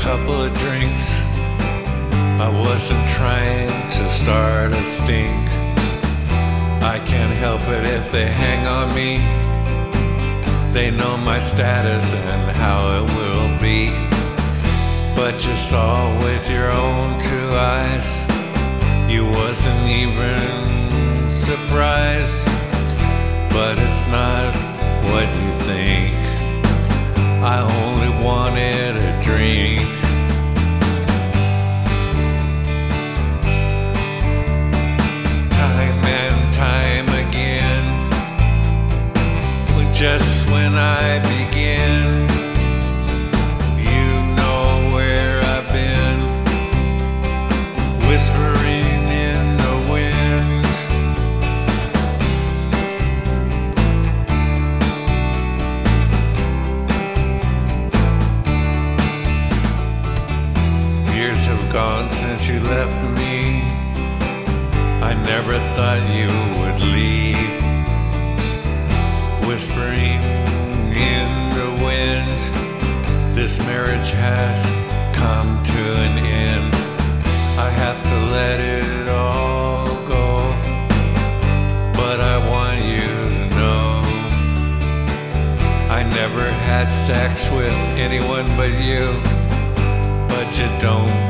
couple of drinks. I wasn't trying to start a stink. I can't help it if they hang on me. They know my status and how it will be. But you saw with your own two eyes. You wasn't even surprised. But it's not what you think. I only wanted a drink. Time and time again, just when I begin, you know where I've been, whispering in the wind. Years have gone since you left me. I never thought you would leave. Whispering in the wind, this marriage has come to an end. I have to let it all go, but I want you to know I never had sex with anyone but you. But you don't